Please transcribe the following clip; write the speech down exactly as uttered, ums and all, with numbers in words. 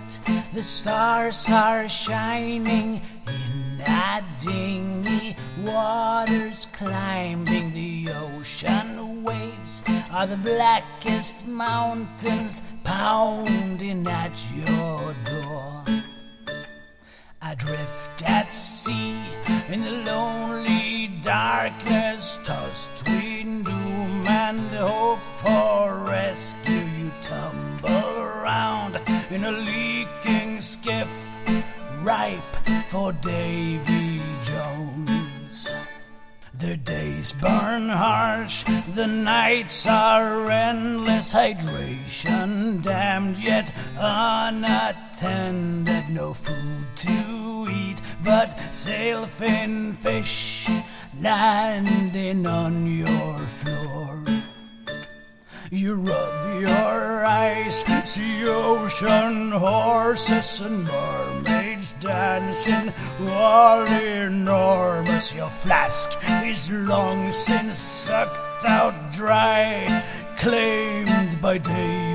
The stars are shining in a dinghy, waters climbing the ocean waves are the blackest mountains pounding at your door. Adrift at sea in the lonely darkness, tossed between doom and hope for rescue, you tumble around in a leaking skiff, ripe for Davy Jones. The days burn harsh, the nights are endless, hydration damned yet unattended, no food to eat but sailfin fish landing on your floor. You rub your eyes, see ocean horses and mermaids dancing, all enormous. Your flask is long since sucked out dry, claimed by day